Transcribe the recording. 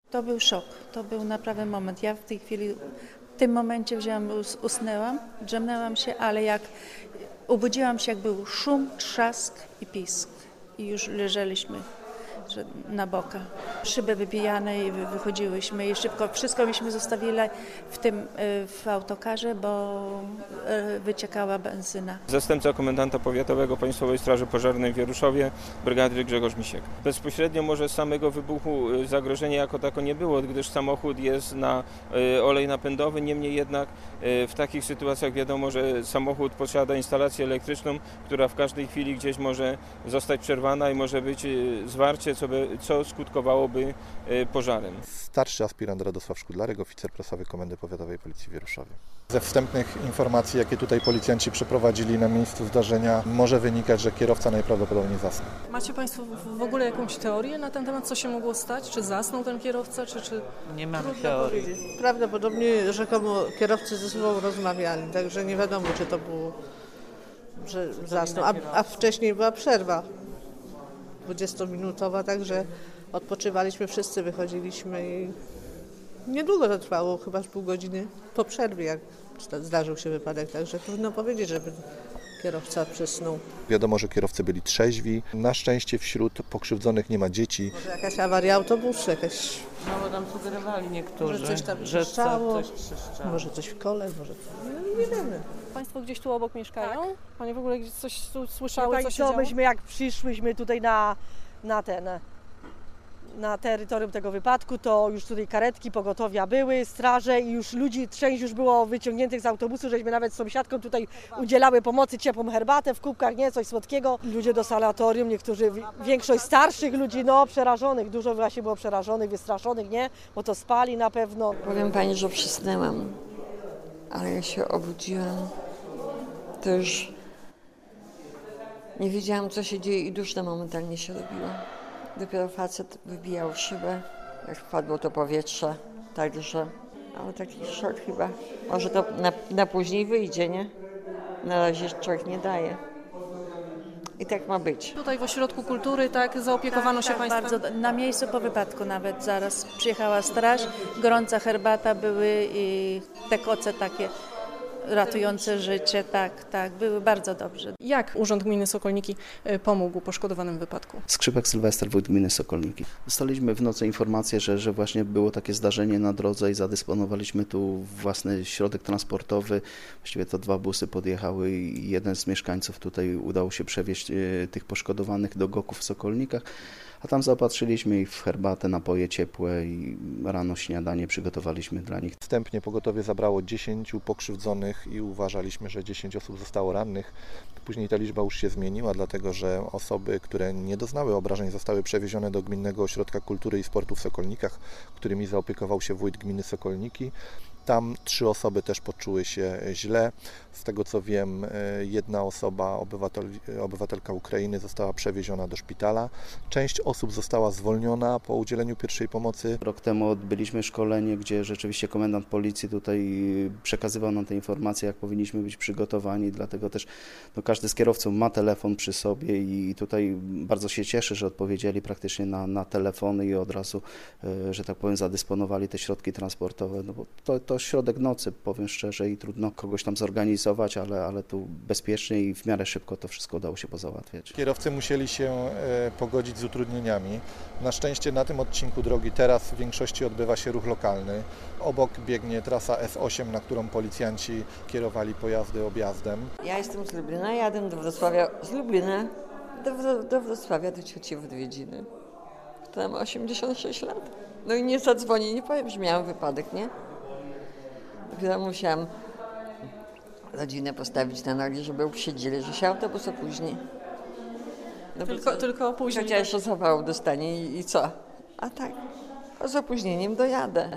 To był szok, to był naprawdę moment. Ja w tej chwili, w tym momencie usnęłam, drzemnęłam się, ale jak obudziłam się, jak był szum, trzask i pisk i już leżeliśmy na boka. Szyby wybijane i wychodziłyśmy i szybko wszystko myśmy zostawili w autokarze, bo wyciekała benzyna. Zastępca komendanta powiatowego Państwowej Straży Pożarnej w Wieruszowie, brygadyr Grzegorz Misiek. Bezpośrednio może z samego wybuchu zagrożenia jako tako nie było, gdyż samochód jest na olej napędowy, niemniej jednak w takich sytuacjach wiadomo, że samochód posiada instalację elektryczną, która w każdej chwili gdzieś może zostać przerwana i może być zwarcie, co skutkowałoby pożarem. Starszy aspirant Radosław Szkudlarek, oficer prasowy Komendy Powiatowej Policji w Wieruszowie. Ze wstępnych informacji, jakie tutaj policjanci przeprowadzili na miejscu zdarzenia, może wynikać, że kierowca najprawdopodobniej zasnął. Macie Państwo w ogóle jakąś teorię na ten temat, co się mogło stać? Czy zasnął ten kierowca, czy... Nie mamy teorii. Prawdopodobnie rzekomo kierowcy ze sobą rozmawiali, także nie wiadomo, czy to było, że zasnął. A wcześniej była przerwa 20-minutowa, także odpoczywaliśmy wszyscy, wychodziliśmy i niedługo to trwało, chyba pół godziny po przerwie, jak zdarzył się wypadek, także trudno powiedzieć, żeby kierowca przysnął. Wiadomo, że kierowcy byli trzeźwi. Na szczęście wśród pokrzywdzonych nie ma dzieci. Może jakaś awaria autobusu, jakaś... No bo nam sugerowali niektórzy, Może coś tam że trzeszczało, coś trzeszczało. może coś w kole, może... No, nie wiemy. Państwo gdzieś tu obok mieszkają? Tak. Pani w ogóle gdzieś coś słyszały, No co się działo? myśmy jak przyszłyśmy tutaj na terytorium tego wypadku, to już tutaj karetki, pogotowia były, straże i już ludzi, część już było wyciągniętych z autobusu, żeśmy nawet z sąsiadką tutaj udzielały pomocy, ciepłą herbatę w kubkach, nie, coś słodkiego. Ludzie do sanatorium, niektórzy, większość starszych ludzi, no przerażonych, dużo właśnie było przerażonych, wystraszonych, nie, bo to spali na pewno. Powiem Pani, że przysnęłam, ale jak się obudziłam, to już nie wiedziałam, co się dzieje i duszno momentalnie się robiło. Dopiero facet wybijał szybę, jak wpadło to powietrze, także, ale taki szok chyba. Może to na później wyjdzie, nie? Na razie człowiek nie daje. I tak ma być. Tutaj w Ośrodku Kultury, tak, zaopiekowano się Państwem? Bardzo, na miejscu po wypadku nawet zaraz przyjechała straż, gorąca herbata były i te koce takie ratujące życie, tak, były bardzo dobrze. Jak Urząd Gminy Sokolniki pomógł poszkodowanym w wypadku? Skrzypek Sylwester, wójt gminy Sokolniki. Dostaliśmy w nocy informację, że właśnie było takie zdarzenie na drodze i zadysponowaliśmy tu własny środek transportowy. Właściwie to 2 busy podjechały i jeden z mieszkańców tutaj udało się przewieźć tych poszkodowanych do GOK-u w Sokolnikach. A tam zaopatrzyliśmy ich w herbatę, napoje ciepłe i rano śniadanie przygotowaliśmy dla nich. Wstępnie pogotowie zabrało 10 pokrzywdzonych i uważaliśmy, że 10 osób zostało rannych. Później ta liczba już się zmieniła, dlatego że osoby, które nie doznały obrażeń, zostały przewiezione do Gminnego Ośrodka Kultury i Sportu w Sokolnikach, którymi zaopiekował się wójt gminy Sokolniki. Tam 3 osoby też poczuły się źle. Z tego co wiem, jedna osoba, obywatelka Ukrainy, została przewieziona do szpitala. Część osób została zwolniona po udzieleniu pierwszej pomocy. Rok temu odbyliśmy szkolenie, gdzie rzeczywiście komendant policji tutaj przekazywał nam te informacje, jak powinniśmy być przygotowani, dlatego też każdy z kierowców ma telefon przy sobie i tutaj bardzo się cieszę, że odpowiedzieli praktycznie na telefony i od razu, że tak powiem, zadysponowali te środki transportowe, no bo to środek nocy, powiem szczerze, i trudno kogoś tam zorganizować, ale tu bezpiecznie i w miarę szybko to wszystko udało się pozałatwiać. Kierowcy musieli się pogodzić z utrudnieniami. Na szczęście na tym odcinku drogi teraz w większości odbywa się ruch lokalny. Obok biegnie trasa S8, na którą policjanci kierowali pojazdy objazdem. Ja jestem z Lublina, jadę do Wrocławia z Lublina do Wrocławia do cioci w Odwiedziny, która ma 86 lat. No i nie zadzwoni, nie powiem, że miałam wypadek, nie? Dopiero musiałam rodzinę postawić na nogi, żeby uprzedzili, że się autobus opóźni. No Tylko opóźnienie. Chociaż zawał dostanie i co? A tak, z opóźnieniem dojadę.